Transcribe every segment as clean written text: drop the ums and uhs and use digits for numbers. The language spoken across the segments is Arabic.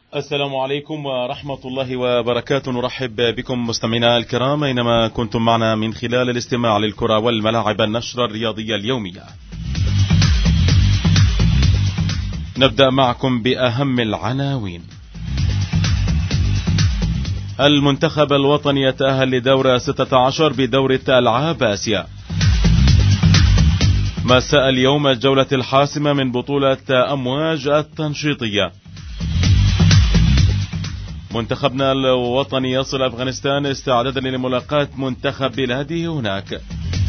السلام عليكم ورحمة الله وبركاته. نرحب بكم مستمعينا الكرام أينما كنتم معنا من خلال الاستماع للكرة والملاعب، النشرة الرياضية اليومية. نبدأ معكم بأهم العناوين. المنتخب الوطني يتأهل لدورة 16 بدورة ألعاب آسيا. مساء اليوم الجولة الحاسمة من بطولة أمواج التنشيطية. منتخبنا الوطني يصل أفغانستان استعدادا لملاقاة منتخب بلاده هناك.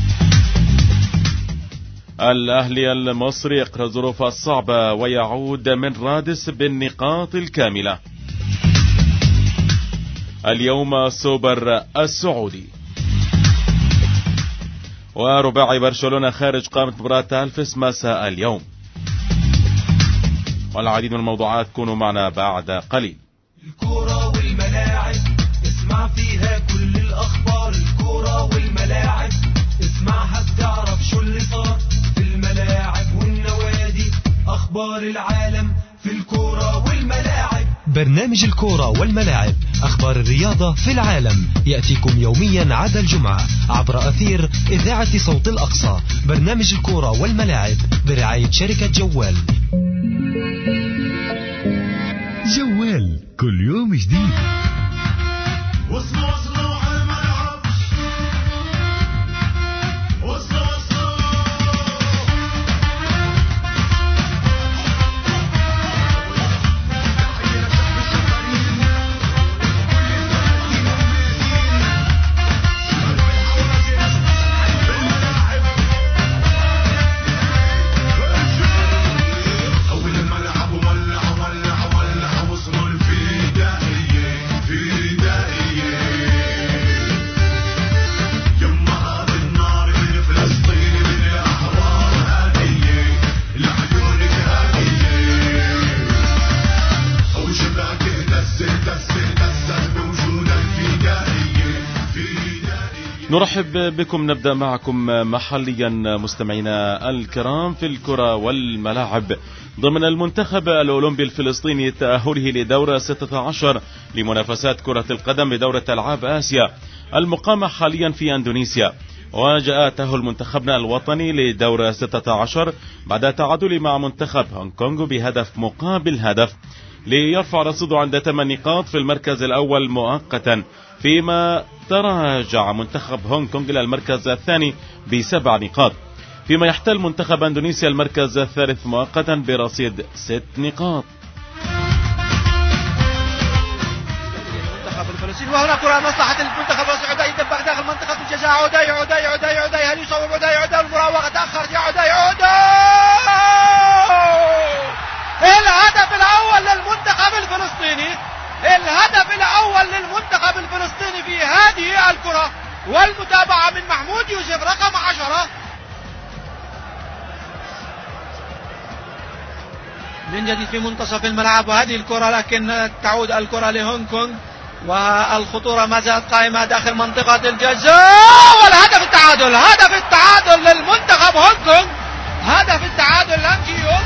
الأهلي المصري يقرأ الظروف الصعبة ويعود من رادس بالنقاط الكاملة. اليوم السوبر السعودي، ورباعي برشلونة خارج قائمة مباراة ألفس مساء اليوم. والعديد من الموضوعات، كونوا معنا بعد قليل. الكرة والملاعب اسمع فيها كل الأخبار. الكرة والملاعب اسمعها بتعرف شو اللي صار في الملاعب والنوادي. أخبار العالم في الكرة والملاعب. برنامج الكرة والملاعب، أخبار الرياضة في العالم، يأتيكم يوميا عدا الجمعة عبر أثير إذاعة صوت الأقصى. برنامج الكرة والملاعب برعاية شركة جوال. جوال كل يوم جديد. وصلوا على الملعب. وصلوا نرحب بكم. نبدأ معكم محليا مستمعينا الكرام في الكرة والملاعب. ضمن المنتخب الأولمبي الفلسطيني تأهله لدورة 16 لمنافسات كرة القدم بدورة ألعاب آسيا المقامة حاليا في أندونيسيا. وجاء تأهل منتخبنا الوطني لدورة 16 بعد تعادل مع منتخب هونغ كونغ بهدف مقابل هدف، ليرفع رصيده عند 8 نقاط في المركز الأول مؤقتا، فيما تراجع منتخب هونغ كونغ إلى المركز الثاني ب7 نقاط، فيما يحتل منتخب أندونيسيا المركز الثالث مؤقتا برصيد 6 نقاط. وهنا كرة مصلحة المنتخب السعودي، يدبق داخل منطقة الجزاء. عدي هل يصوب عدي المراوغة تأخرت يا عدي. الهدف الأول للمنتخب الفلسطيني. الهدف الأول للمنتخب الفلسطيني في هذه الكرة، والمتابعة من محمود يوسف رقم 10. من جديد في منتصف الملعب وهذه الكرة، لكن تعود الكرة لهونغ كونغ والخطورة ما زالت قائمة داخل منطقة الجزاء. والهدف التعادل، هدف التعادل للمنتخب هونغ كونغ، هدف التعادل لانكيون.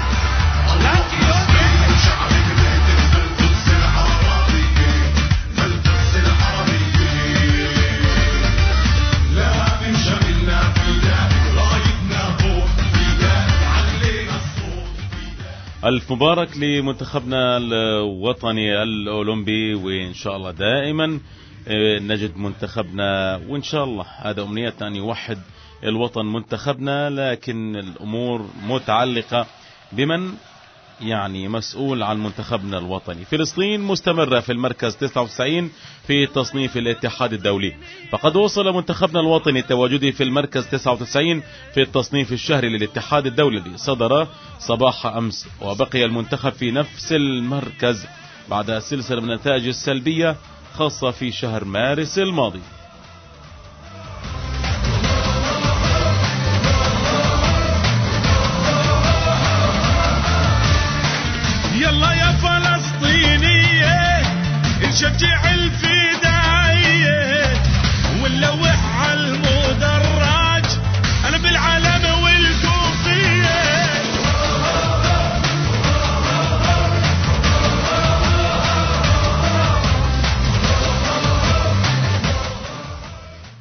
ألف مبارك لمنتخبنا الوطني الأولمبي، وإن شاء الله دائما نجد منتخبنا، وإن شاء الله هذا أمنيتنا أن يوحد الوطن منتخبنا، لكن الأمور متعلقة بمن مسؤول عن منتخبنا الوطني. فلسطين مستمرة في المركز 99 في تصنيف الاتحاد الدولي، فقد وصل منتخبنا الوطني تواجده في المركز 99 في التصنيف الشهري للاتحاد الدولي الذي صدر صباح أمس، وبقي المنتخب في نفس المركز بعد سلسلة من النتائج السلبية خاصة في شهر مارس الماضي. يلا يا فلسطينية نشجع الفدائية ونلوح على المدرج أنا بالعلم والكوفية.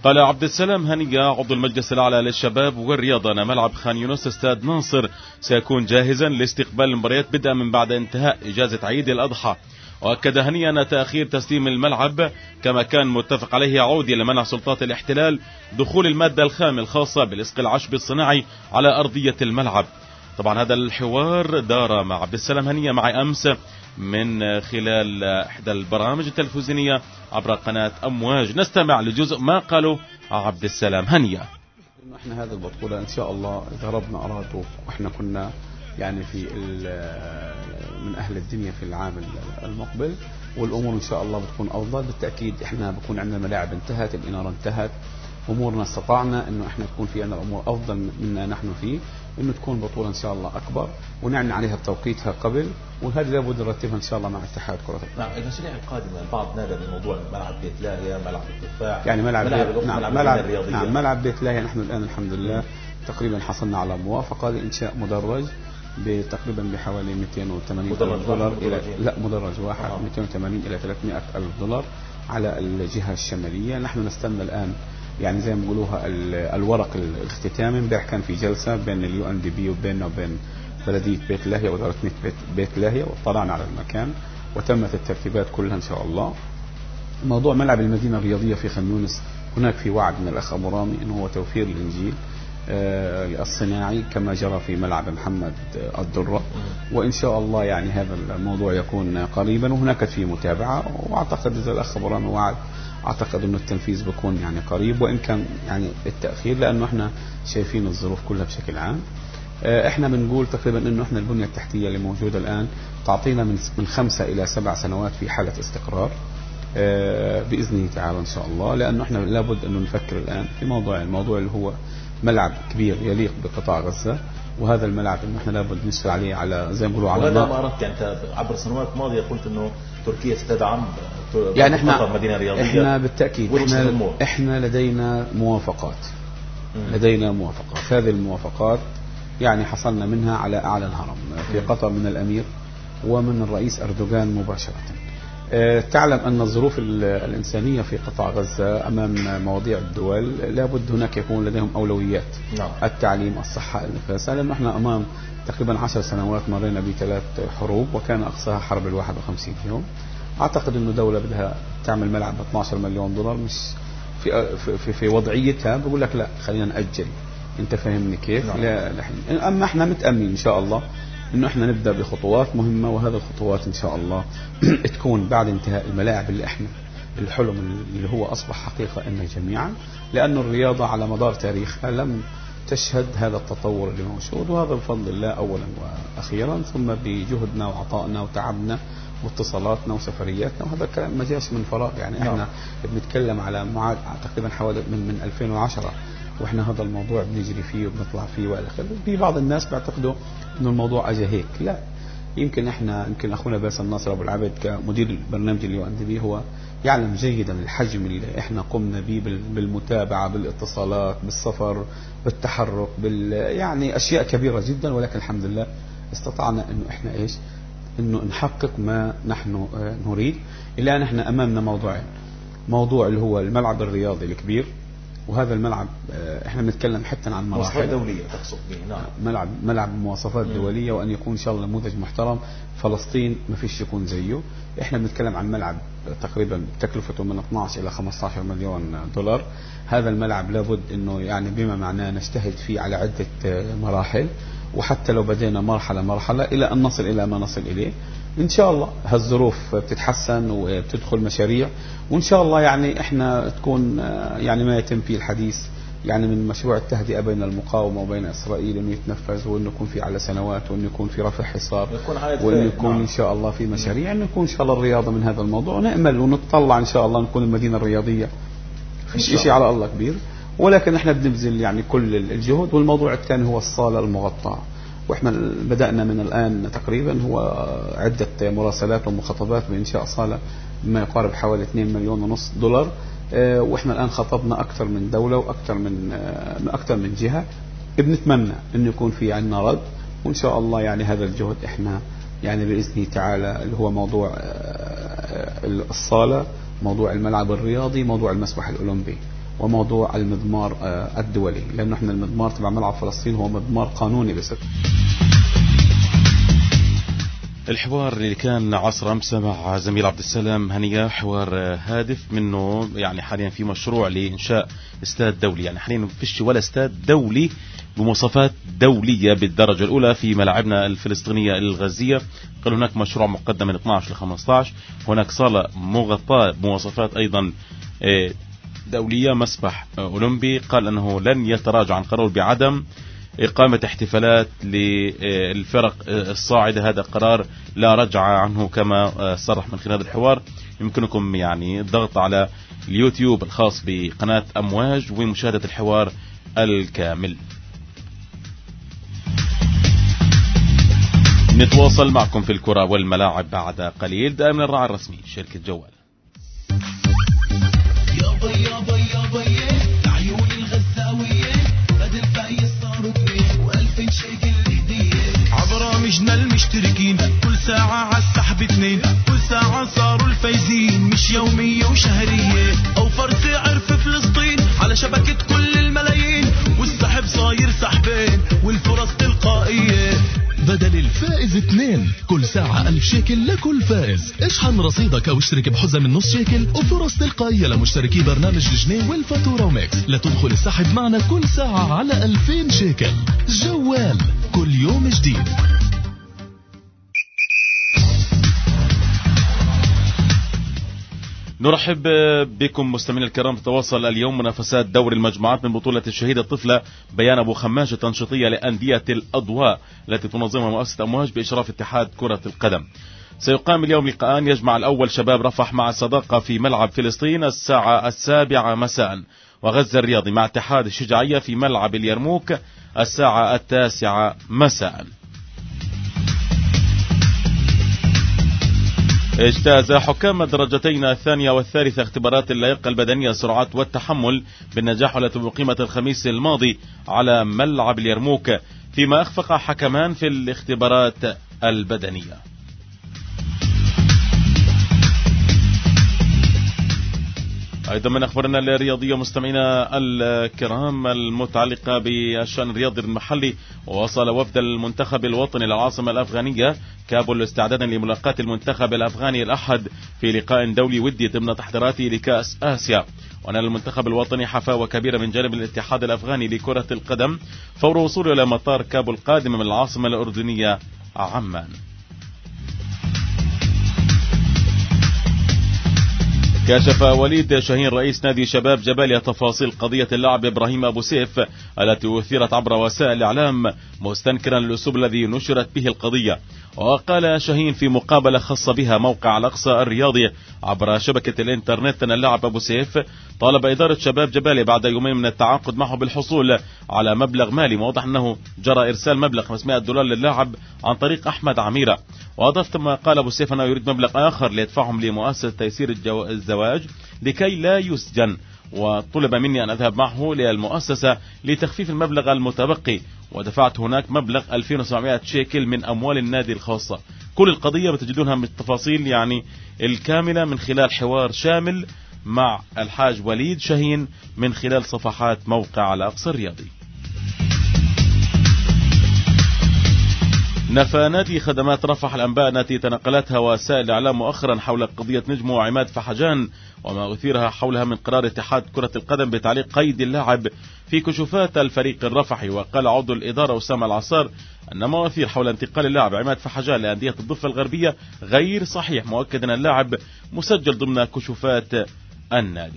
قال عبد السلام هنية عضو المجلس الأعلى للشباب والرياضة أن ملعب خان يونس استاد ناصر سيكون جاهزا لاستقبال المباريات بدءا من بعد انتهاء إجازة عيد الأضحى. وأكد هنية أن تأخير تسليم الملعب كما كان متفق عليه يعود إلى منع سلطات الاحتلال دخول المادة الخام الخاصة بالإسق العشبي الصناعي على أرضية الملعب. طبعا هذا الحوار دار مع عبد السلام هنية معي أمس من خلال إحدى البرامج التلفزيونية عبر قناة أمواج. نستمع لجزء ما قاله عبد السلام هنية. إنه إحنا هذه البطولة إن شاء الله إذا ربنا أراده وإحنا كنا يعني في من أهل الدنيا في العام المقبل والأمور إن شاء الله بتكون أفضل. بالتأكيد إحنا بكون عندنا الملاعب انتهت، الإنارة انتهت، أمورنا استطعنا إنه إحنا تكون في عندنا الأمور أفضل مما نحن فيه، إنه تكون بطولة إن شاء الله أكبر ونعلن عليها بتوقيتها قبل، وهذا لابد نرتبها إن شاء الله مع اتحاد كرة القدم. نعم، المشاريع القادمة البعض نادى بموضوع ملعب بيت لاهيا، ملعب التفاح، يعني ملعب الرياضية. نعم ملعب بيت لاهيا نحن الآن الحمد لله تقريبا حصلنا على موافقة لإنشاء مدرج تقريبا بحوالي 280 ألف دولار إلى مدرج واحد 280 إلى 300 ألف دولار على الجهة الشمالية. نحن نستنى الآن يعني زي ما بيقولوها الورق الاختتامي. امبارح كان في جلسة بين UNDP وبيننا وبين بلدية بيت لاهيا وإدارة بيت لاهيا، واطلعنا على المكان وتمت الترتيبات كلها إن شاء الله. موضوع ملعب المدينة الرياضية في خان يونس هناك في وعد من الأخ أبو رامي إنه هو توفير الإنجيل الصناعي كما جرى في ملعب محمد الدرة، وإن شاء الله يعني هذا الموضوع يكون قريبا وهناك في متابعة. وأعتقد إذا الأخ أبو رامي وعد أعتقد أنه التنفيذ بيكون يعني قريب، وإن كان يعني التأخير لأنه إحنا شايفين الظروف كلها بشكل عام. إحنا بنقول تقريبا أنه إحنا البنية التحتية اللي موجودة الآن تعطينا من 5 إلى 7 سنوات في حالة استقرار بإذنه تعالى إن شاء الله، لأنه إحنا لابد أنه نفكر الآن في الموضوع اللي هو ملعب كبير يليق بقطاع غزة، وهذا الملعب انه احنا لابد نشتغل عليه على زي ما بيقولوا على وهذا ما اردت. يعني انت عبر سنوات ماضيه قلت انه تركيا ستدعم يعني احنا مدينه رياضيه. احنا بالتاكيد احنا لدينا موافقات هذه الموافقات يعني حصلنا منها على اعلى الهرم في قطر من الامير ومن الرئيس أردوغان مباشرة. تعلم أن الظروف الإنسانية في قطاع غزة أمام مواضيع الدول لابد هناك يكون لديهم أولويات. نعم. التعليم، الصحة، النفاس، لأنه احنا أمام تقريبا 10 سنوات مرينا ب3 حروب وكان أقصاها حرب 51 يوم. أعتقد أنه دولة بدها تعمل ملعب ب 12 مليون دولار مش في وضعيتها بقول لك لا خلينا نأجل. أنت فهمني كيف؟ نعم. لا أما احنا متأمين إن شاء الله انه احنا نبدأ بخطوات مهمة، وهذه الخطوات ان شاء الله تكون بعد انتهاء الملاعب اللي احنا الحلم اللي هو اصبح حقيقة لنا جميعا، لأن الرياضة على مدار تاريخها لم تشهد هذا التطور اللي موجود، وهذا بفضل الله اولا واخيرا، ثم بجهدنا وعطائنا وتعبنا واتصالاتنا وسفرياتنا، وهذا الكلام ما جاش من فراغ. يعني احنا بنتكلم على تقريبا حوالي من 2010 واحنا هذا الموضوع بنجري فيه وبنطلع فيه والى اخره. في بعض الناس بيعتقدوا انه الموضوع اجى هيك، لا، يمكن اخونا باسل ناصر ابو العبد كمدير برنامج UNDP هو يعلم جيدا الحجم اللي احنا قمنا به بالمتابعه، بالاتصالات، بالسفر، بالتحرك، يعني اشياء كبيره جدا، ولكن الحمد لله استطعنا انه احنا انه نحقق ما نحن نريد. الان احنا امامنا موضوعين، موضوع اللي هو الملعب الرياضي الكبير، وهذا الملعب احنا بنتكلم حتى عن مراحل مواصفات دولية تقصد به. نعم. ملعب بمواصفات دولية، وأن يكون إن شاء الله نموذج محترم. فلسطين ما فيش يكون زيه. احنا بنتكلم عن ملعب تقريبا تكلفته من 12 إلى 15 مليون دولار. هذا الملعب لابد انه يعني بما معناه نجتهد فيه على عدة مراحل، وحتى لو بدينا مرحلة إلى أن نصل إلى ما نصل إليه إن شاء الله. هالظروف بتتحسن وبتدخل مشاريع، وإن شاء الله يعني إحنا تكون يعني ما يتم فيه الحديث يعني من مشروع التهدئة بين المقاومة وبين إسرائيل إنه يتنفذ، وإنه يكون في على سنوات، وإنه يكون في رفع حصار، وإنه يكون إن شاء الله في مشاريع، إنه يكون إن شاء الله الرياضة من هذا الموضوع، ونأمل ونتطلع إن شاء الله نكون المدينة الرياضية. فيش شيء على الله كبير، ولكن إحنا بنبذل يعني كل الجهد. والموضوع الثاني هو الصالة المغطاة، واحنا بدأنا من الآن تقريبا هو عدة مراسلات ومخاطبات بإنشاء صالة بما يقارب حوالي 2.5 مليون دولار. واحنا الآن خطبنا أكثر من دولة وأكثر من جهة. بنتمنى إنه يكون في عندنا رد، وإن شاء الله يعني هذا الجهد احنا يعني بإذنه تعالى اللي هو موضوع الصالة، موضوع الملعب الرياضي، موضوع المسبح الأولمبي، وموضوع المضمار الدولي، لأنه احنا المضمار تبع ملعب فلسطين هو مضمار قانوني بس. الحوار اللي كان عصر أمس مع زميل عبد السلام هنية حوار هادف منه، يعني حاليا في مشروع لإنشاء استاد دولي، يعني حاليا ما فيش ولا استاد دولي بمواصفات دولية بالدرجة الأولى في ملاعبنا الفلسطينية الغازية. قال هناك مشروع مقدم من 12 ل 15، هناك صالة مغطاة بمواصفات أيضا دولية، مسبح أولمبي. قال أنه لن يتراجع عن قرار بعدم إقامة احتفالات للفرق الصاعدة، هذا قرار لا رجع عنه كما صرح من خلال الحوار. يمكنكم يعني الضغط على اليوتيوب الخاص بقناة أمواج ومشاهدة الحوار الكامل. نتواصل معكم في الكرة والملاعب بعد قليل. دائما الراعي الرسمي شركة جوال. برامجنا المشتركين كل ساعة عالسحب 2، كل ساعة صاروا الفايزين، مش يومية وشهرية. أوفر سعر في فلسطين على شبكة كل الملايين، والسحب صاير سحبين والفرص تلقائية. بدل الفائز 2 كل ساعة 1000 شيكل لكل فائز. اشحن رصيدك او اشترك بحزة من نص شيكل وفرص تلقائية لمشتركي برنامج الجنيه والفاتورة وميكس لتدخل السحب معنا كل ساعة على 2000 شيكل. جوال كل يوم جديد. نرحب بكم مستمعينا الكرام. تتواصل اليوم منافسات دوري المجموعات من بطولة الشهيدة الطفلة بيان أبو خماش التنشيطية لأندية الأضواء التي تنظمها مؤسسة أمواج بإشراف اتحاد كرة القدم. سيقام اليوم لقاءان يجمع الأول شباب رفح مع الصداقة في ملعب فلسطين الساعة 7 مساء، وغزة الرياضي مع اتحاد الشجاعية في ملعب اليرموك الساعة 9 مساء. اجتاز حكام الدرجتين الثانية والثالثة اختبارات اللياقة البدنية السرعات والتحمل بالنجاح التي أقيمت الخميس الماضي على ملعب اليرموك، فيما أخفق حكمان في الاختبارات البدنية. أيضا من أخبارنا الرياضية مستمعينا الكرام المتعلقة بالشأن الرياضي المحلي، ووصل وفد المنتخب الوطني للعاصمة الأفغانية كابول استعدادا لملاقاة المنتخب الأفغاني الأحد في لقاء دولي ودي ضمن تحضيراته لكأس آسيا. ونال المنتخب الوطني حفاوة كبيرة من جانب الاتحاد الأفغاني لكرة القدم فور وصوله إلى مطار كابول قادم من العاصمة الأردنية عمان. كشف وليد شاهين رئيس نادي شباب جباليا تفاصيل قضية اللاعب إبراهيم أبو سيف التي أثيرت عبر وسائل الإعلام، مستنكرا الأسلوب الذي نشرت به القضية. وقال شاهين في مقابلة خاصة بها موقع الأقصى الرياضي عبر شبكة الإنترنت أن اللاعب أبو سيف طالب إدارة شباب جباليا بعد يومين من التعاقد معه بالحصول على مبلغ مالي، ووضح أنه جرى إرسال مبلغ $500 للاعب عن طريق أحمد عميرة. وأضاف ثم قال أبو سيف أنه يريد مبلغ آخر ليدفعهم لمؤسسة تيسير الزواج لكي لا يسجن، وطلب مني أن أذهب معه للمؤسسة لتخفيف المبلغ المتبقي، ودفعت هناك مبلغ 2700 شيكل من أموال النادي الخاصة. كل القضية بتجدونها من التفاصيل يعني الكاملة من خلال حوار شامل مع الحاج وليد شاهين من خلال صفحات موقع الأقصى الرياضي. نفى نادي خدمات رفح الأنباء التي تنقلتها وسائل الإعلام مؤخرا حول قضية نجمو وعماد فحجان وما أثيرها حولها من قرار اتحاد كرة القدم بتعليق قيد اللاعب في كشوفات الفريق الرفحي. وقال عضو الإدارة أسامة العصار أن ما أثير حول انتقال اللاعب عماد فحجان لأندية الضفة الغربية غير صحيح، مؤكدا أن اللاعب مسجل ضمن كشوفات النادي.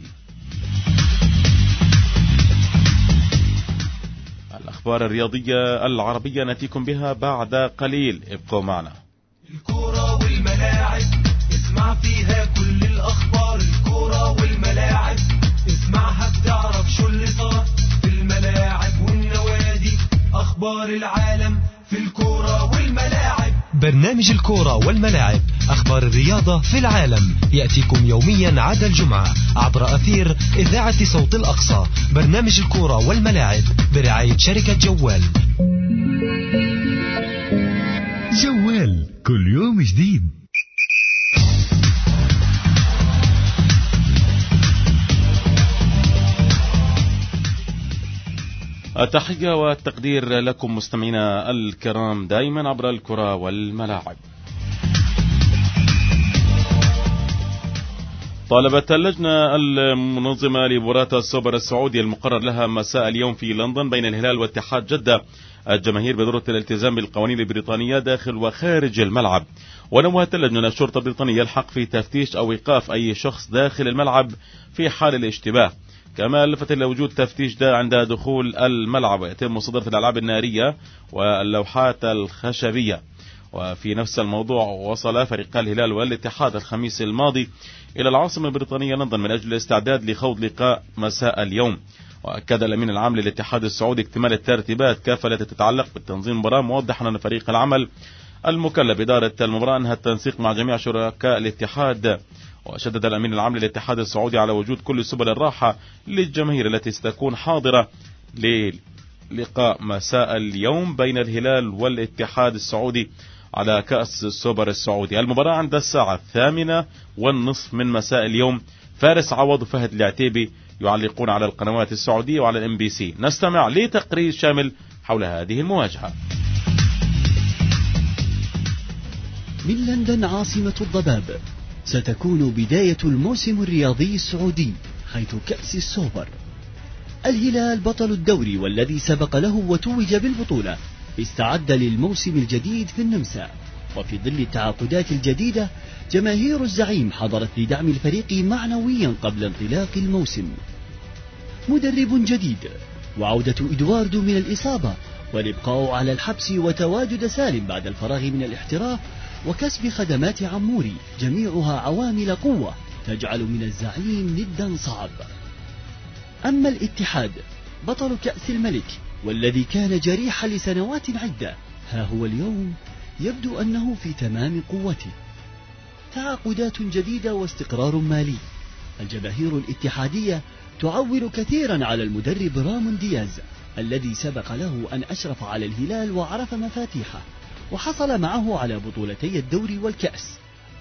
الأخبار الرياضية العربية نأتيكم بها بعد قليل، ابقوا معنا. الكرة والملاعب اسمع فيها كل الأخبار، الكرة والملاعب اسمعها بتعرف شو اللي صار في الملاعب والنوادي، أخبار العالم في الكرة والملاعب. برنامج الكرة والملاعب، أخبار الرياضة في العالم، يأتيكم يوميا عدا الجمعة عبر أثير إذاعة صوت الأقصى. برنامج الكرة والملاعب برعاية شركة جوال. جوال كل يوم جديد. التحية والتقدير لكم مستمعينا الكرام دائما عبر الكرة والملاعب. طالبت اللجنة المنظمة لمباراة السوبر السعودي المقرر لها مساء اليوم في لندن بين الهلال واتحاد جدة الجماهير بضرورة الالتزام بالقوانين البريطانية داخل وخارج الملعب. ونوهت اللجنة الشرطة البريطانية الحق في تفتيش أو إيقاف أي شخص داخل الملعب في حال الاشتباه. كما لفت إلى وجود تفتيش عند دخول الملعب، ويتم مصادرة الألعاب النارية واللوحات الخشبية. وفي نفس الموضوع وصل فريق الهلال والاتحاد الخميس الماضي إلى العاصمة البريطانية لندن من أجل الاستعداد لخوض لقاء مساء اليوم. وأكد الأمين العام للاتحاد السعودي اكتمال الترتيبات كافة التي تتعلق بتنظيم المباراة، موضحا أن فريق العمل المكلف بإدارة المباراة أنهى التنسيق مع جميع شركاء الاتحاد. وشدد الأمين العام للاتحاد السعودي على وجود كل سبل الراحة للجماهير التي ستكون حاضرة للقاء مساء اليوم بين الهلال والاتحاد السعودي على كأس السوبر السعودي. المباراة عند الساعة 8:30 من مساء اليوم. فارس عوض وفهد العتيبي يعلقون على القنوات السعودية وعلى الMBC. نستمع لتقرير شامل حول هذه المواجهة. من لندن عاصمة الضباب ستكون بداية الموسم الرياضي السعودي حيث كأس السوبر. الهلال بطل الدوري والذي سبق له وتوج بالبطولة استعد للموسم الجديد في النمسا، وفي ظل التعاقدات الجديدة جماهير الزعيم حضرت لدعم الفريق معنويا قبل انطلاق الموسم. مدرب جديد وعودة إدواردو من الإصابة والإبقاء على الحبس وتواجد سالم بعد الفراغ من الاحتراف وكسب خدمات عموري، جميعها عوامل قوة تجعل من الزعيم ندا صعب. أما الاتحاد بطل كأس الملك والذي كان جريحا لسنوات عدة، ها هو اليوم يبدو أنه في تمام قوته. تعاقدات جديدة واستقرار مالي. الجماهير الاتحادية تعول كثيرا على المدرب رامون دياز الذي سبق له أن أشرف على الهلال وعرف مفاتيحه وحصل معه على بطولتي الدوري والكأس.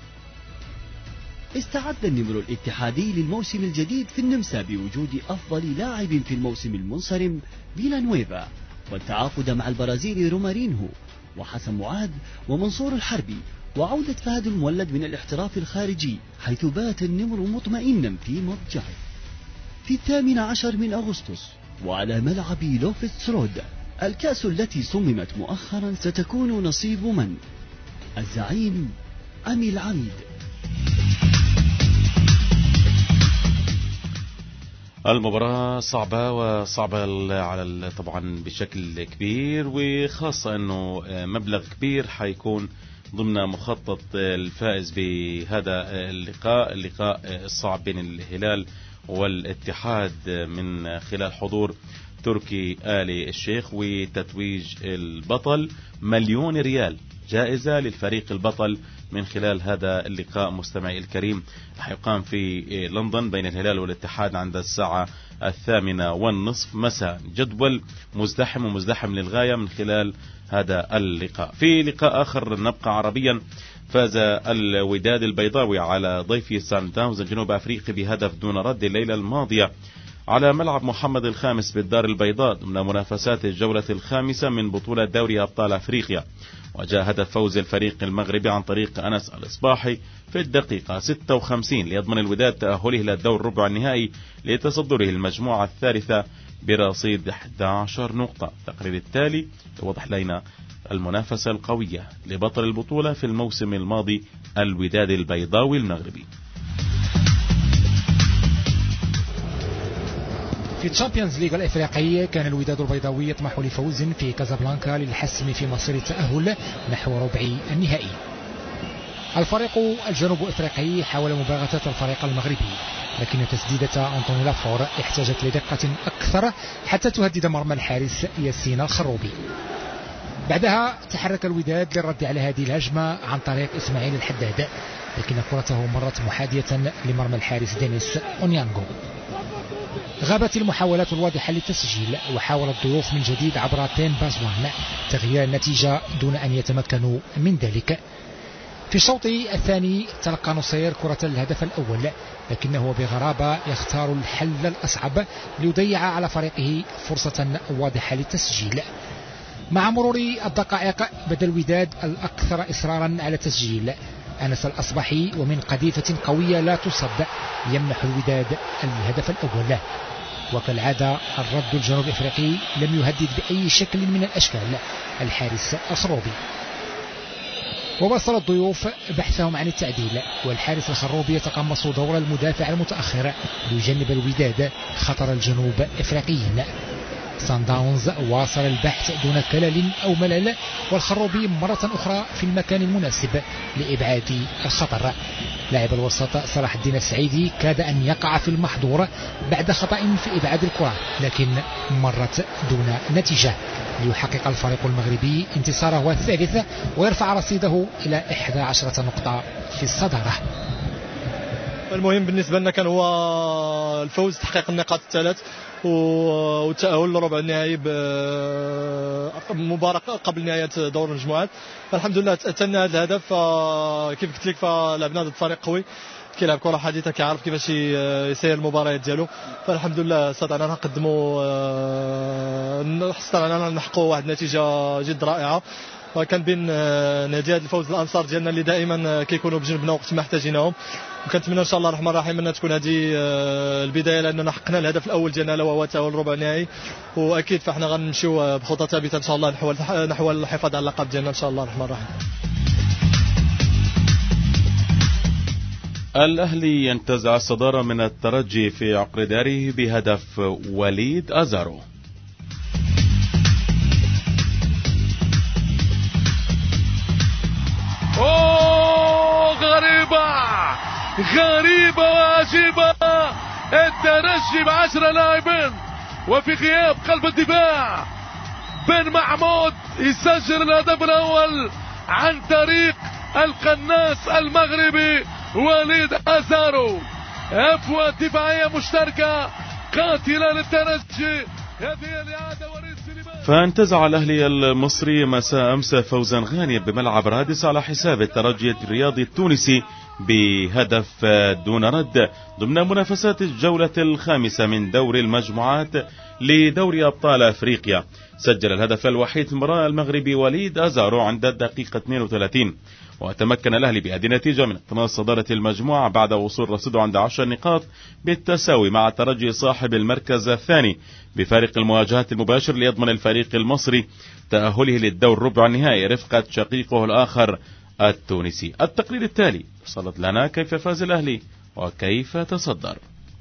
استعد النمر الاتحادي للموسم الجديد في النمسا بوجود أفضل لاعب في الموسم المنصرم فيلانويفا، والتعاقد مع البرازيلي رومارينهو وحسن معاذ ومنصور الحربي، وعودة فهد المولد من الاحتراف الخارجي، حيث بات النمر مطمئنا في مضجعه. في 18 من أغسطس وعلى ملعب لوفيتس رود الكأس التي صممت مؤخرا ستكون نصيب من؟ الزعيم أم العميد؟ المباراة صعبة على طبعا بشكل كبير، وخاصة انه مبلغ كبير حيكون ضمن مخطط الفائز بهذا اللقاء الصعب بين الهلال والاتحاد من خلال حضور تركي آل الشيخ وتتويج البطل. 1,000,000 ريال جائزة للفريق البطل من خلال هذا اللقاء. مستمعي الكريم حيقام في لندن بين الهلال والاتحاد عند الساعة 8:30 مساء. جدول مزدحم للغاية من خلال هذا اللقاء. في لقاء آخر نبقى عربيا، فاز الوداد البيضاوي على ضيف سان داونز الجنوب أفريقي بهدف دون رد الليلة الماضية على ملعب محمد الخامس بالدار البيضاء ضمن منافسات الجولة الخامسة من بطولة دوري أبطال أفريقيا. وجاء هدف فوز الفريق المغربي عن طريق أنس الإصباحي في الدقيقة 56 ليضمن الوداد تأهله إلى الدور ربع النهائي لتصدره المجموعة الثالثة برصيد 11 نقطة. التقرير التالي يوضح لنا المنافسة القوية لبطل البطولة في الموسم الماضي الوداد البيضاوي المغربي. في الشامبيونز ليغ الافريقي كان الوداد البيضاوي يطمح لفوز في كازابلانكا للحسم في مصير التأهل نحو ربع النهائي. الفريق الجنوب افريقي حاول مباغتة الفريق المغربي، لكن تسديدة أنطوني لافور احتاجت لدقة أكثر حتى تهدد مرمى الحارس ياسين الخروبي. بعدها تحرك الوداد للرد على هذه الهجمة عن طريق إسماعيل الحداد، لكن كرته مرت محاذية لمرمى الحارس دينيس أونيانغو. غابت المحاولات الواضحة للتسجيل، وحاول الضيوف من جديد عبر تين بازوان تغيير النتيجة دون أن يتمكنوا من ذلك. في الشوط الثاني تلقى نصير كرة الهدف الأول، لكنه بغرابة يختار الحل الأصعب ليضيع على فريقه فرصة واضحة للتسجيل. مع مرور الدقائق بدا الوداد الأكثر إصرارا على التسجيل. أنس الأصبحي ومن قذيفة قوية لا تصد يمنح الوداد الهدف الأول. وكالعادة الرد الجنوب إفريقي لم يهدد بأي شكل من الأشكال الحارس الخروبي. وواصل الضيوف بحثهم عن التعديل، والحارس الخروبي يتقمص دور المدافع المتأخر ليجنب الوداد خطر الجنوب إفريقيين. سان داونز واصل البحث دون كلل أو ملل، والخروبي مرة أخرى في المكان المناسب لإبعاد الخطر. لاعب الوسط صلاح الدين السعيدي كاد أن يقع في المحظور بعد خطأ في إبعاد الكرة، لكن مرت دون نتيجة، ليحقق الفريق المغربي انتصاره الثالث ويرفع رصيده إلى 11 نقطة في الصدارة. المهم بالنسبة لنا كان هو الفوز، تحقيق النقاط الثلاث والتأهل لربع النهائي بمباراة قبل نهاية دور المجموعات. فالحمد لله تأتينا هذا الهدف. كيف قلت لك فلعبنا ضد فريق قوي كيلعب كرة حديثة، كيعرف كيفاش يسير المباريات ديالو. فالحمد لله استطعنا نقدموا استطعنا نحققوا واحد النتيجة جد رائعة. وكان بين نادي الفوز الانصار ديالنا اللي دائما كيكونوا بجنبنا وقت ما احتاجيناهم، وكنتمنى ان شاء الله الرحمن الرحيم ان تكون هذه البدايه، لاننا حققنا الهدف الاول ديالنا وهو التاهل ربع النهائي. واكيد فاحنا غنمشيو بخطى ثابته ان شاء الله نحو الحفاظ على اللقب ديالنا ان شاء الله الرحمن الرحيم. الأهلي ينتزع الصدارة من الترجي في عقر داره بهدف وليد أزارو. غريبة وعجيبة، الترجي ب10 لاعبين وفي غياب قلب الدفاع بن محمود يسجل الهدف الأول عن طريق القناص المغربي وليد أزارو. أفوى دفاعية مشتركة قاتلة للترجي. هذه الإعادة وريد سليمان. فانتزع الأهلي المصري مساء أمس فوزا غانيا بملعب رادس على حساب الترجي الرياضي التونسي بهدف دون رد ضمن منافسات الجولة الخامسة من دور المجموعات لدوري أبطال أفريقيا. سجل الهدف الوحيد المرأة المغربي وليد أزارو عند الدقيقة 32، وتمكن الأهلي بهذه النتيجة من اقتناص صدارة المجموعة بعد وصول رصيده عند 10 نقاط بالتساوي مع الترجي صاحب المركز الثاني بفارق المواجهات المباشر ليضمن الفريق المصري تأهله للدور ربع النهائي رفقة شقيقه الآخر التونسي. التقرير التالي وصلت لنا كيف فاز الأهلي وكيف تصدر.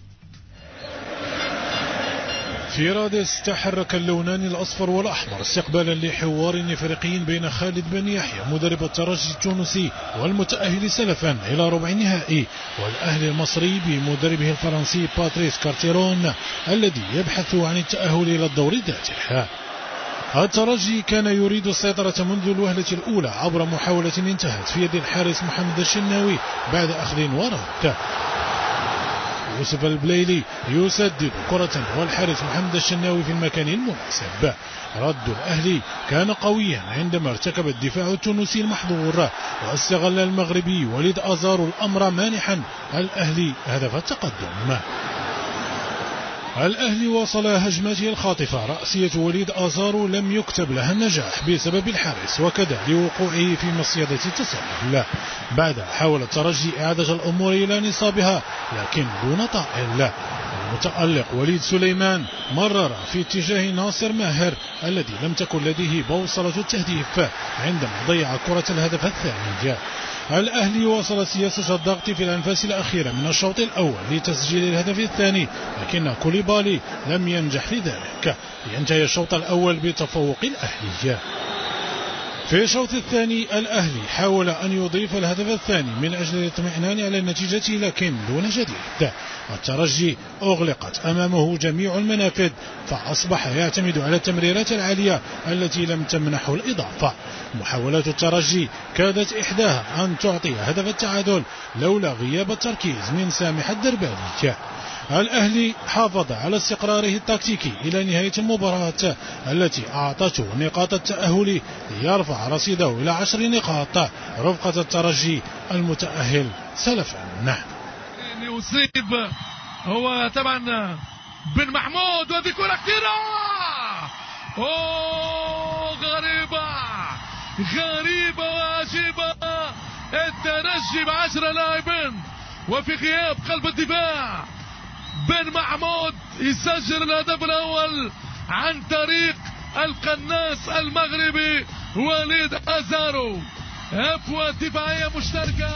في رادس تحرك اللونان الأصفر والأحمر استقبالا لحوار إفريقي بين خالد بن يحيى مدرب الترجي التونسي والمتأهل سلفا إلى ربع النهائي، والأهلي المصري بمدربه الفرنسي باتريس كارتيرون الذي يبحث عن التأهل إلى الدور ذاته. الترجي كان يريد السيطرة منذ الوهلة الأولى عبر محاولة انتهت في يد الحارس محمد الشناوي بعد أخذ ورد. يوسف البليلي يسدد كرة والحارس محمد الشناوي في المكان المناسب. رد الأهلي كان قويا عندما ارتكب الدفاع التونسي المحظور، واستغل المغربي وليد أزارو الأمر مانحا الأهلي هدف التقدم. الأهلي واصل هجماته الخاطفة، رأسية وليد أزارو لم يكتب لها النجاح بسبب الحارس وكذا لوقوعه في مصيدة التسلل. بعد حاول الترجي إعادة الأمور إلى نصابها لكن دون طائل. المتألق وليد سليمان مرر في اتجاه ناصر ماهر الذي لم تكن لديه بوصلة التهديف عندما ضيع كرة الهدف الثاني. الأهلي واصل سياسة الضغط في الأنفاس الأخيرة من الشوط الأول لتسجيل الهدف الثاني، لكن كوليبالي لم ينجح في ذلك. ينتهي الشوط الأول بتفوق الأهلي. في الشوط الثاني الأهلي حاول أن يضيف الهدف الثاني من أجل الاطمئنان على النتيجة لكن دون جديد. الترجي أغلقت أمامه جميع المنافذ، فأصبح يعتمد على التمريرات العالية التي لم تمنحه الإضافة. محاولات الترجي كادت إحداها أن تعطي هدف التعادل لولا غياب التركيز من سامح الدربالي. الأهلي حافظ على استقراره التكتيكي إلى نهاية المباراة التي أعطته نقاط التأهل ليرفع رصيده إلى 10 نقاط رفقة الترجي المتأهل سلفا. يصيب هو طبعا بن محمود، وهذه كرة كثيرة غريبة وعجيبة. الترجي ب10 لاعبين وفي غياب قلب الدفاع بن محمود يسجل الهدف الأول عن طريق القناص المغربي وليد أزارو. هفوة دفاعية مشتركة.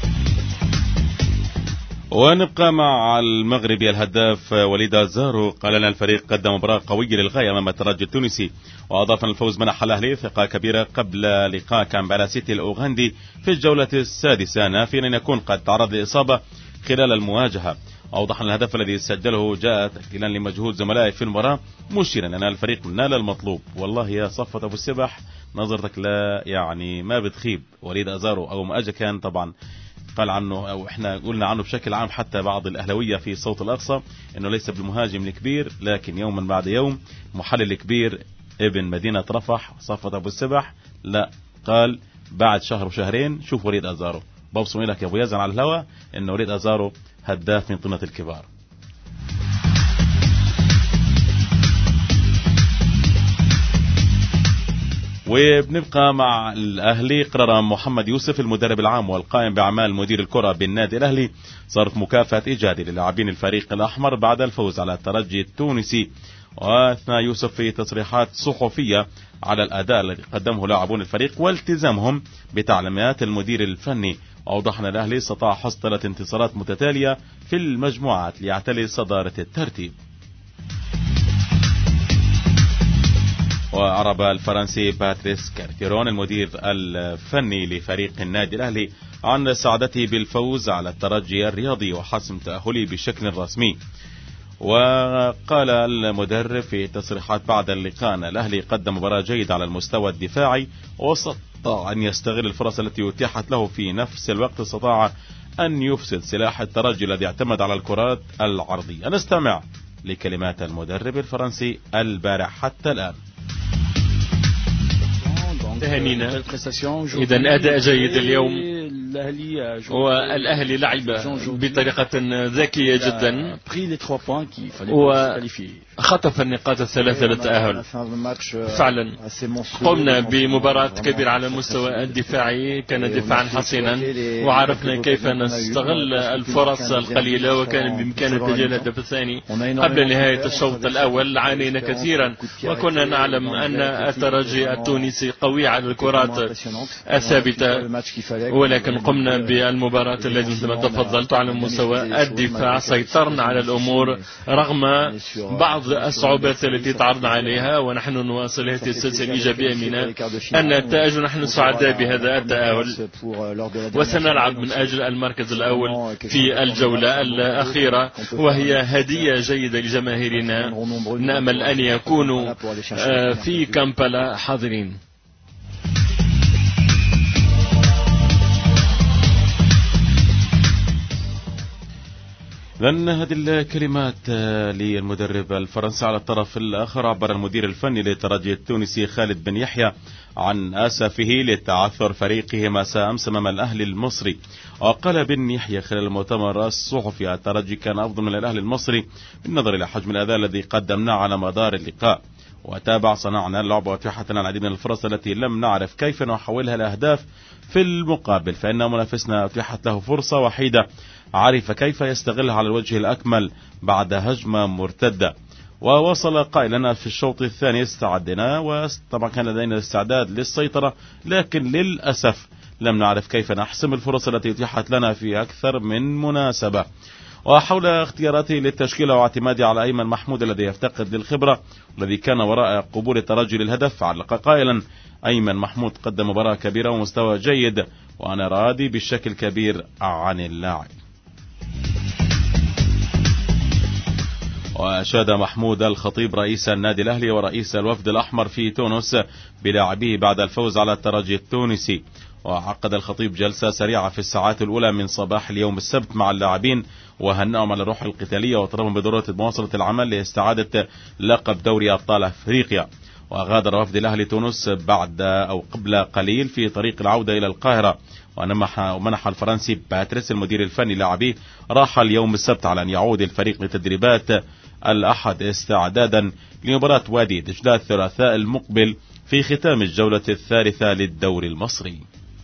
ونبقى مع المغربي الهداف وليد أزارو. قال لنا الفريق قدم مباراة قوية للغاية أمام الترجي التونسي، وأضاف أن الفوز منح الأهلي ثقة كبيرة قبل لقاء كامبالا سيتي الأوغندي في الجولة السادسة، نافيا أن يكون قد تعرض لإصابة خلال المواجهة. أوضح أن الهدف الذي سجله جاء تكميلا لمجهود زملائه في المباراة، مشيرا أن الفريق نال المطلوب. والله يا صفة أبو السبح نظرتك لا يعني ما بتخيب. وليد أزارو أو ما أجا كان طبعا قال عنه أو إحنا قلنا عنه بشكل عام حتى بعض الأهلوية في صوت الأقصى إنه ليس بالمهاجم الكبير، لكن يوما بعد يوم محلل كبير ابن مدينة رفح صفة أبو السبح لا قال بعد شهر وشهرين شوف وليد أزارو. بوصل لك يا أبو يزن على الهواء إن وليد أزارو هداف من قمة الكبار. وبنبقى مع الأهلي. قرر محمد يوسف المدرب العام والقائم بأعمال مدير الكرة بالنادي الأهلي صرف مكافأة إيجادي للاعبين الفريق الأحمر بعد الفوز على الترجي التونسي. وأثنى يوسف في تصريحات صحفية على الأداء الذي قدمه لاعبون الفريق والتزامهم بتعليمات المدير الفني. وأوضح أن الأهلي استطاع حصد 3 انتصارات متتالية في المجموعات ليعتلي صدارة الترتيب. وأعرب الفرنسي باتريس كارتيرون المدير الفني لفريق النادي الأهلي عن سعادته بالفوز على الترجي الرياضي وحسم تأهله بشكل رسمي. وقال المدرب في تصريحات بعد اللقاء أن الأهلي قدم مباراة جيدة على المستوى الدفاعي واستطاع أن يستغل الفرص التي أتيحت له، في نفس الوقت استطاع أن يفسد سلاح الترجي الذي اعتمد على الكرات العرضية. نستمع لكلمات المدرب الفرنسي البارح حتى الآن. تهانينا، إذا أداء جيد اليوم، والأهلي لعب بطريقة ذكية جدا وخطف النقاط الثلاثة للتأهل. فعلا قمنا بمباراة كبيرة على المستوى الدفاعي، كان دفاعا حصينا وعرفنا كيف نستغل الفرص القليلة، وكان بإمكاننا تسجيل الهدف الثاني قبل نهاية الشوط الأول. عانينا كثيرا وكنا نعلم أن الترجي التونسي قوي على الكرات الثابتة، ولكن قمنا بالمباراة التي مثل تفضلت على مستوى الدفاع. سيطرنا على الأمور رغم بعض الصعوبات التي تعرضنا عليها، ونحن نواصل هذه السلسلة الإيجابية من النتائج، ونحن سعداء بهذا التأهل وسنلعب من أجل المركز الأول في الجولة الأخيرة، وهي هدية جيدة لجماهيرنا. نأمل أن يكونوا في كامبالا حاضرين. لأن هذه الكلمات للمدرب الفرنسي. على الطرف الآخر عبر المدير الفني للترجي التونسي خالد بن يحيى عن أسفه لتعثر فريقه مساء أمس أمام الأهلي المصري. وقال بن يحيى خلال المؤتمر الصحفي الترجي كان أفضل من الأهلي المصري بالنظر إلى حجم الأداء الذي قدمناه على مدار اللقاء، وتابع صنعنا اللعبة واتاحت لنا العديد من الفرص التي لم نعرف كيف نحولها لأهداف. في المقابل فإن منافسنا اتاحت له فرصة وحيدة عرف كيف يستغلها على الوجه الأكمل بعد هجمة مرتدة. ووصل قائلا في الشوط الثاني استعدنا، وطبعا كان لدينا الاستعداد للسيطرة، لكن للأسف لم نعرف كيف نحسم الفرص التي اتاحت لنا في أكثر من مناسبة. وحول اختياراتي للتشكيلة واعتمادي على أيمن محمود الذي يفتقد للخبرة الذي كان وراء قبول الترجي للهدف، علق قائلا أيمن محمود قدم مباراة كبيرة ومستوى جيد وأنا راضي بالشكل كبير عن اللاعب. وأشاد محمود الخطيب رئيس النادي الأهلي ورئيس الوفد الأحمر في تونس بلاعبيه بعد الفوز على الترجي التونسي. وعقد الخطيب جلسة سريعة في الساعات الأولى من صباح اليوم السبت مع اللاعبين وهنأهم على الروح القتالية وطلبهم بضرورة مواصلة العمل لاستعادة لقب دوري أبطال أفريقيا. وغادر وفد الأهلي تونس بعد أو قبل قليل في طريق العودة إلى القاهرة، ومنح الفرنسي باتريس المدير الفني لاعبيه راحة اليوم السبت على أن يعود الفريق لتدريبات الأحد استعدادا لمباراة وادي دجلة الثلاثاء المقبل في ختام الجولة الثالثة للدوري المصري.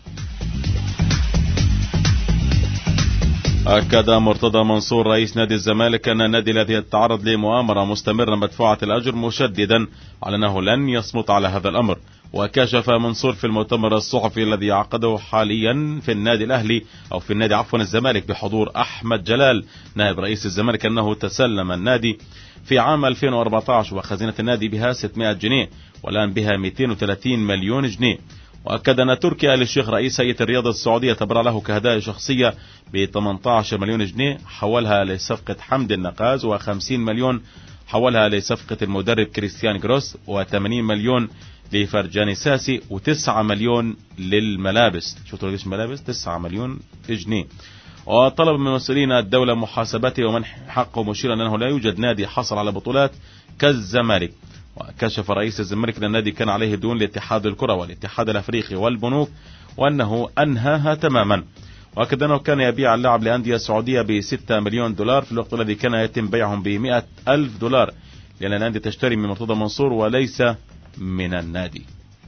أكد مرتضى منصور رئيس نادي الزمالك أن النادي الذي يتعرض لمؤامرة مستمرة مدفوعة الأجر، مشددا على أنه لن يصمت على هذا الأمر. وكشف منصور في المؤتمر الصحفي الذي عقده حاليا في النادي الأهلي أو في النادي الزمالك بحضور أحمد جلال نائب رئيس الزمالك أنه تسلم النادي في عام 2014 وخزينة النادي بها 600 جنيه والآن بها 230 مليون جنيه. وأكد أن تركي آل الشيخ رئيس هيئة الرياضة السعودية تبرع له كهدايا شخصية ب 18 مليون جنيه حولها لصفقة حمد النقاز، و50 مليون حولها لصفقة المدرب كريستيان جروس، و80 مليون لفرجاني ساسي، و9 مليون للملابس. شفتوا ليش ملابس؟ 9 مليون جنيه. وطلب من مسؤولين الدولة محاسبته ومنح حقه، مشيرا أنه لا يوجد نادي حصل على بطولات كالزمالك. وكشف رئيس الزمالك أن النادي كان عليه ديون لاتحاد الكرة والاتحاد الأفريقي والبنوك وأنه أنهاها تماما. وأكد أنه كان يبيع اللاعب لأندية سعودية ب6 مليون دولار في الوقت الذي كان يتم بيعهم ب100,000 دولار، لأن الأندية تشتري من مرتضى منصور وليس من النادي.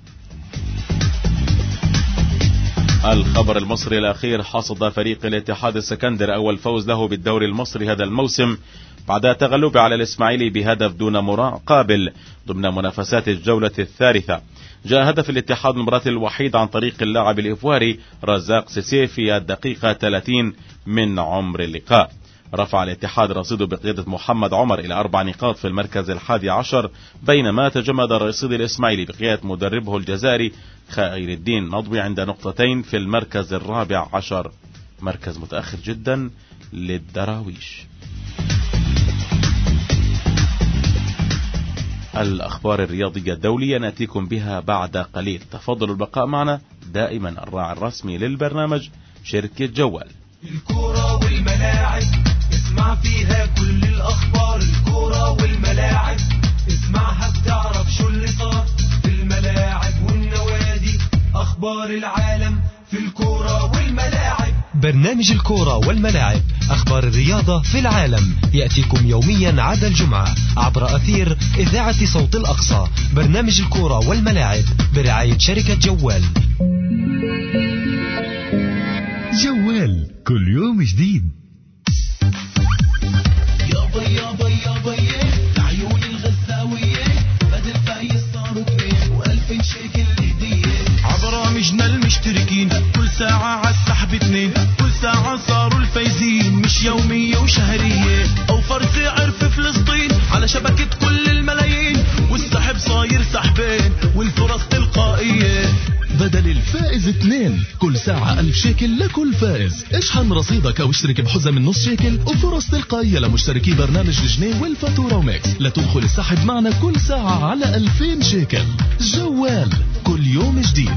الخبر المصري الأخير: حصد فريق الاتحاد السكندري أول فوز له بالدوري المصري هذا الموسم بعد تغلبه على الإسماعيلي بهدف دون مقابل ضمن منافسات الجولة الثالثة. جاء هدف الاتحاد المباراة الوحيد عن طريق اللاعب الإيفواري رزاق سيسي في الدقيقة 30 من عمر اللقاء. رفع الاتحاد رصيده بقيادة محمد عمر إلى 4 نقاط في المركز 11، بينما تجمد الرصيد الإسماعيلي بقيادة مدربه الجزائري خير الدين نضوي عند 2 نقطتين في المركز 14، مركز متأخر جدا للدراويش. الأخبار الرياضية الدولية نأتيكم بها بعد قليل، تفضلوا البقاء معنا. دائما الراعي الرسمي للبرنامج شركة جوال. الكرة والملاعب اسمع فيها كل الأخبار، الكرة والملاعب اسمعها بتعرف شو اللي صار في الملاعب والنوادي، أخبار العالم في الكرة والملاعب. برنامج الكرة والملاعب، أخبار الرياضة في العالم، يأتيكم يوميا عدا الجمعة عبر أثير إذاعة صوت الأقصى. برنامج الكرة والملاعب برعاية شركة جوال. جوال كل يوم جديد. يابا يابا يابا لعيون الغزاوية بدل فايز صاروا 2 و2000 شيكل هدية. عبرامجنا المشتركين كل ساعة عالسحب 2، كل ساعة صاروا الفايزين مش يومية وشهرية. أوفر سعر في فلسطين على شبكة كل الملايين، والسحب صاير سحبين والفرص تلقائية. بدل الفائز 2 كل ساعة 1000 شيكل لكل فائز. اشحن رصيدك او اشترك بحزة من نص شيكل وفرص تلقائية لمشتركي برنامج الجنيه والفاتورة وميكس لتدخل السحب معنا كل ساعة على 2000 شيكل. جوال كل يوم جديد.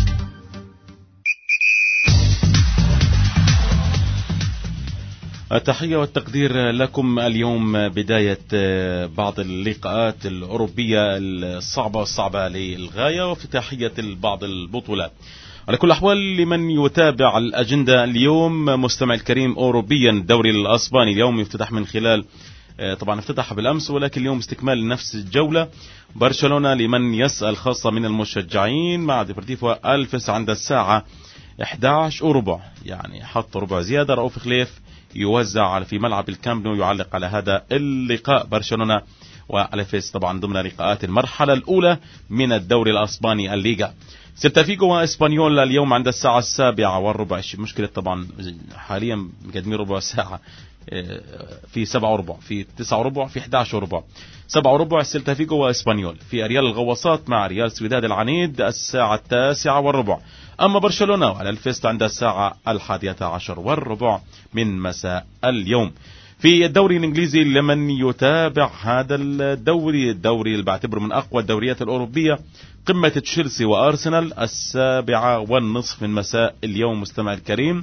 التحية والتقدير لكم. اليوم بداية بعض اللقاءات الأوروبية الصعبة للغاية وافتتاحية بعض البطولات. على كل الأحوال لمن يتابع الأجندة اليوم مستمع الكريم أوروبيا، الدوري الأسباني اليوم يفتتح من خلال طبعا افتتح بالأمس ولكن اليوم استكمال نفس الجولة. برشلونة لمن يسأل خاصة من المشجعين مع ديبورتيفو ألفيس عند الساعة 11:15، يعني حط ربع زيادة. رؤوف خليف يوزع في ملعب الكامب نو يعلق على هذا اللقاء. برشلونة وألفيس طبعا ضمن لقاءات المرحلة الأولى من الدوري الأسباني الليغا. سيلتا فيغو وإسبانيول اليوم عند الساعة 7:15. مشكلة طبعا حاليا مقدمين ربع ساعة، في 7:15 في 9:15 في 11:15. 7:15 سيلتا فيغو وإسبانيول. في ريال الغواصات مع ريال سويداد العنيد الساعة 9:15. أما برشلونة والألفيس عند الساعة 11:15 من مساء اليوم. في الدوري الإنجليزي لمن يتابع هذا الدوري اللي بعتبره من أقوى الدوريات الأوروبية، قمة تشيلسي وأرسنال 7:30 من مساء اليوم مستمع الكريم.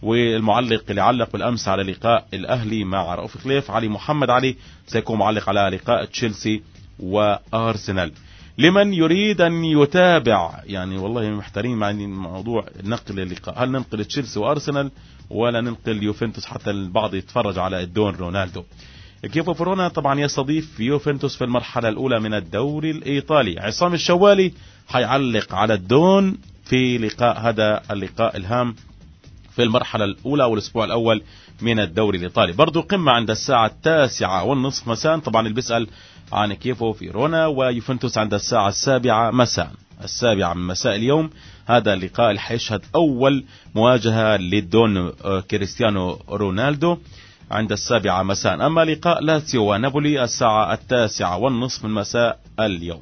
والمعلق اللي علق بالأمس على لقاء الأهلي مع رؤوف خليف علي محمد علي سيكون معلق على لقاء تشيلسي وأرسنال. لمن يريد أن يتابع يعني والله محتارين مع موضوع نقل اللقاء، هل ننقل تشيلسي وأرسنال ولا ننقل يوفنتوس حتى البعض يتفرج على الدون رونالدو. كيفو فيرونا طبعا يستضيف يوفنتوس في المرحلة الأولى من الدوري الإيطالي. عصام الشوالي حيعلق على الدون في لقاء هذا اللقاء الهام في المرحلة الأولى والأسبوع الأول من الدوري الإيطالي. برضو قمة عند الساعة 9:30 مساء. طبعا اللي بيسأل عن كيفو فيرونا ويوفنتوس عند الساعة 7 مساء، 7 من مساء اليوم. هذا اللقاء اللي حيشهد أول مواجهة للدون كريستيانو رونالدو عند 7 مساء. أما لقاء لاتسيو ونابولي الساعة 9:30 من مساء اليوم.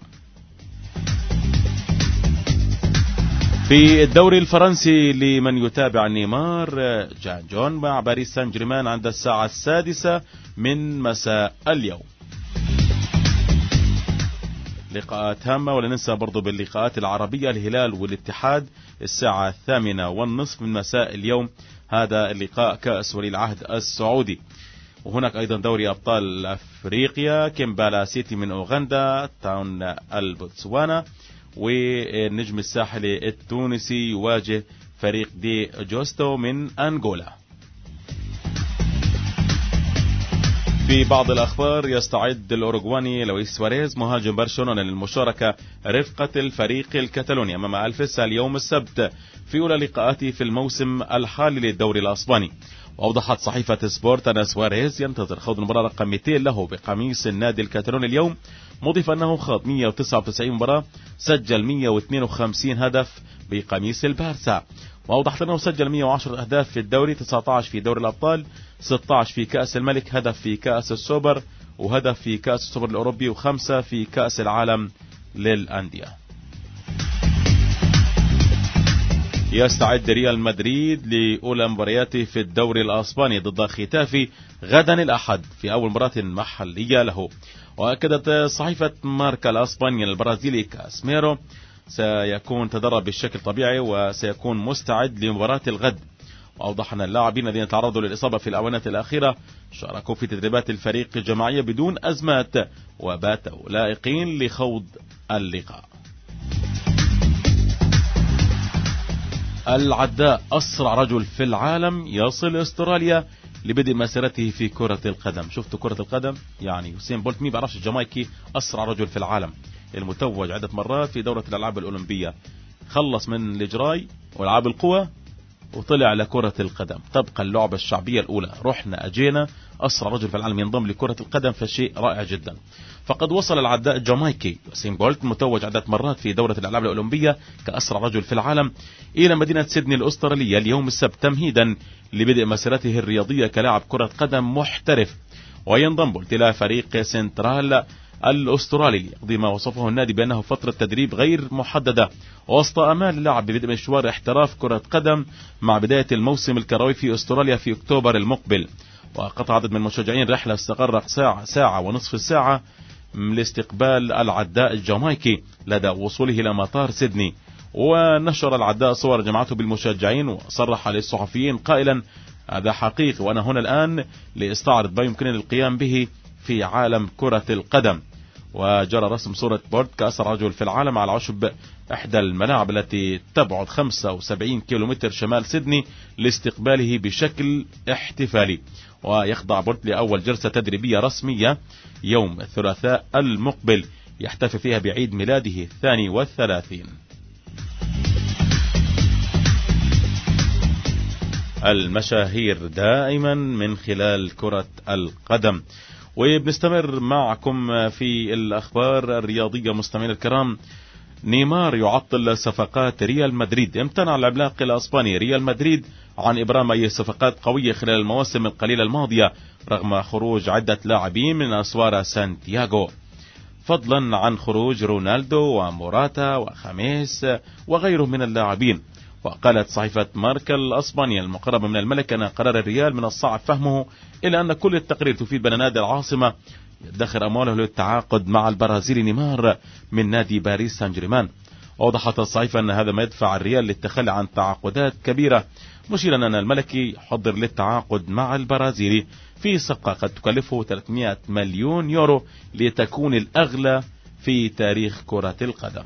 في الدوري الفرنسي لمن يتابع نيمار جان جون مع باريس سان جيرمان عند الساعة 6 من مساء اليوم. لقاءات هامة، ولا ننسى برضو باللقاءات العربية الهلال والاتحاد الساعة 8:30 من مساء اليوم. هذا اللقاء كأس ولي العهد السعودي. وهناك أيضا دوري أبطال أفريقيا، كيمبالا سيتي من أوغندا، تاون البوتسوانا، والنجم الساحلي التونسي يواجه فريق دي جوستو من أنغولا. في بعض الأخبار يستعد الأوروغواني لويس سواريز مهاجم برشلونة للمشاركة رفقة الفريق الكتالوني أمام ألفيس اليوم السبت في أولى لقاءاته في الموسم الحالي للدوري الأسباني. وأوضحت صحيفة سبورت أن سواريز ينتظر خوض المباراة رقم 200 له بقميص النادي الكتالوني اليوم، مضيف أنه خاض 199 مباراة، سجل 152 هدف بقميص البارسا. وأوضحت أنه سجل 110 أهداف في الدوري، 19 في دوري الأبطال، 16 في كأس الملك، هدف في كأس السوبر وهدف في كأس السوبر الأوروبي، و5 في كأس العالم للأندية. يستعد ريال مدريد لأولى مبارياته في الدوري الأسباني ضد ختافي غدا الأحد في أول مباراة محلية له. وأكدت صحيفة ماركا الأسبانية البرازيلي كاسميرو سيكون تدرب بشكل طبيعي وسيكون مستعد لمباراة الغد. وأوضح أن اللاعبين الذين تعرضوا للإصابة في الآونة الأخيرة شاركوا في تدريبات الفريق الجماعية بدون أزمات وباتوا لائقين لخوض اللقاء. العداء أسرع رجل في العالم يصل أستراليا لبدء مسيرته في كرة القدم. شفتوا كرة القدم يعني يوسين بولت، مين بعرفش الجامايكي أسرع رجل في العالم المتوج عدة مرات في دورة الألعاب الأولمبية، خلص من الإجراي والألعاب القوى وطلع لكرة القدم. تبقى اللعبة الشعبية الأولى، رحنا أجينا، أسرع رجل في العالم ينضم لكرة القدم، فشيء رائع جدا. فقد وصل العداء الجامايكي يوسين بولت المتوج عدة مرات في دورة الألعاب الأولمبية كأسرع رجل في العالم إلى مدينة سيدني الأسترالية اليوم السبت تمهيدا لبدء مسيرته الرياضية كلاعب كرة قدم محترف. وينضم بولت إلى فريق سنترال الأسترالي يقضي ما وصفه النادي بأنه فترة تدريب غير محددة وسط أمال اللاعب ببدء مشوار احتراف كرة قدم مع بداية الموسم الكروي في أستراليا في أكتوبر المقبل. وقطع عدد من المشجعين رحلة استغرق ساعة ونصف الساعة لاستقبال العداء الجامايكي لدى وصوله إلى مطار سيدني. ونشر العداء صور جماعته بالمشجعين وصرح للصحفيين قائلا: هذا حقيقي وأنا هنا الآن لأستعرض ما يمكنني القيام به في عالم كرة القدم. وجرى رسم صورة بورت كأسرع رجل في العالم على عشب إحدى الملاعب التي تبعد 75 كيلومتر شمال سيدني لاستقباله بشكل احتفالي. ويخضع بورت لأول جلسة تدريبية رسمية يوم الثلاثاء المقبل يحتفل فيها بعيد ميلاده 32. المشاهير دائما من خلال كرة القدم. وبنستمر معكم في الأخبار الرياضية مستمعينا الكرام. نيمار يعطل صفقات ريال مدريد. امتنع العملاق الأسباني ريال مدريد عن إبرام أي صفقات قوية خلال المواسم القليلة الماضية رغم خروج عدة لاعبين من أسوار سانتياغو، فضلا عن خروج رونالدو وموراتا وخاميس وغيرهم من اللاعبين. وقالت صحيفة ماركا الأسبانية المقربة من الملك أن قرار الريال من الصعب فهمه، إلا أن كل التقارير تفيد بأن نادي العاصمة يدخر أمواله للتعاقد مع البرازيلي نيمار من نادي باريس سان جيرمان. ووضحت الصحيفة أن هذا ما يدفع الريال للتخلي عن تعاقدات كبيرة مشيرا أن الملكي يحضر للتعاقد مع البرازيلي في صفقة قد تكلفه 300 مليون يورو لتكون الأغلى في تاريخ كرة القدم.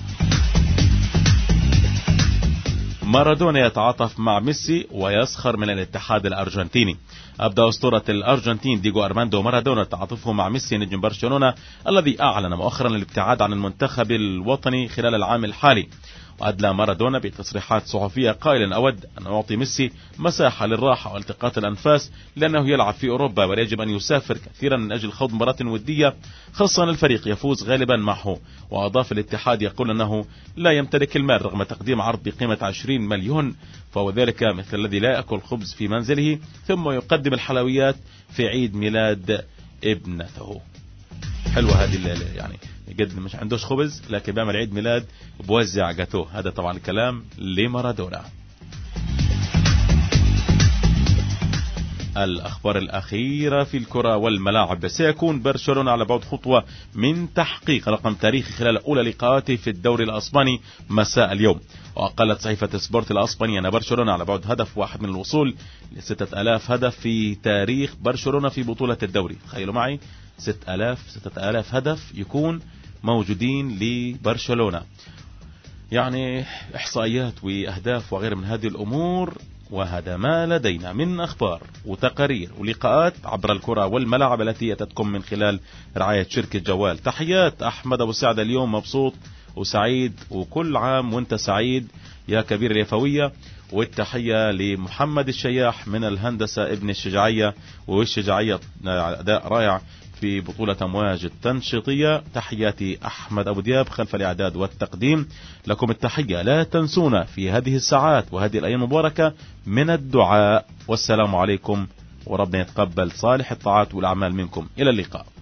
مارادونا يتعاطف مع ميسي ويسخر من الاتحاد الأرجنتيني. أبدأ أسطورة الأرجنتين ديغو أرماندو مارادونا تعاطفه مع ميسي نجم برشلونة الذي أعلن مؤخرا الابتعاد عن المنتخب الوطني خلال العام الحالي. وأدلى مارادونا بتصريحات صحفية قائلا: أود أن أعطي ميسي مساحة للراحة والتقاط الأنفاس لأنه يلعب في أوروبا ولا يجب أن يسافر كثيرا من أجل خوض مباراة ودية، خاصة الفريق يفوز غالبا معه. وأضاف: الاتحاد يقول أنه لا يمتلك المال رغم تقديم عرض بقيمة 20 مليون، فهو ذلك مثل الذي لا يأكل خبز في منزله ثم يقدم الحلويات في عيد ميلاد ابنته. حلوة هذه يعني قد مش عندوش خبز لكن بيعمل عيد ميلاد بوزع جاتوه. هذا طبعا الكلام لمارادونا. الأخبار الأخيرة في الكرة والملاعب: سيكون برشلونة على بعد خطوة من تحقيق رقم تاريخي خلال أولى لقاءاته في الدوري الأسباني مساء اليوم. وقالت صحيفة سبورت الأسبانية أن برشلونة على بعد هدف واحد من الوصول ل6000 هدف في تاريخ برشلونة في بطولة الدوري. تخيلوا معي 6000 هدف يكون موجودين لبرشلونة، يعني إحصائيات وأهداف وغير من هذه الأمور. وهذا ما لدينا من أخبار وتقارير ولقاءات عبر الكرة والملاعب التي أتتكم من خلال رعاية شركة جوال. تحيات أحمد أبو سعد، اليوم مبسوط وسعيد وكل عام وانت سعيد يا كبير اليفوية. والتحية لمحمد الشياح من الهندسة ابن الشجاعية، والشجاعية أداء رائع في بطولة أمواج التنشيطية. تحياتي أحمد أبو دياب خلف الإعداد والتقديم. لكم التحية، لا تنسونا في هذه الساعات وهذه الأيام المباركة من الدعاء. والسلام عليكم وربنا يتقبل صالح الطاعات والأعمال منكم. إلى اللقاء.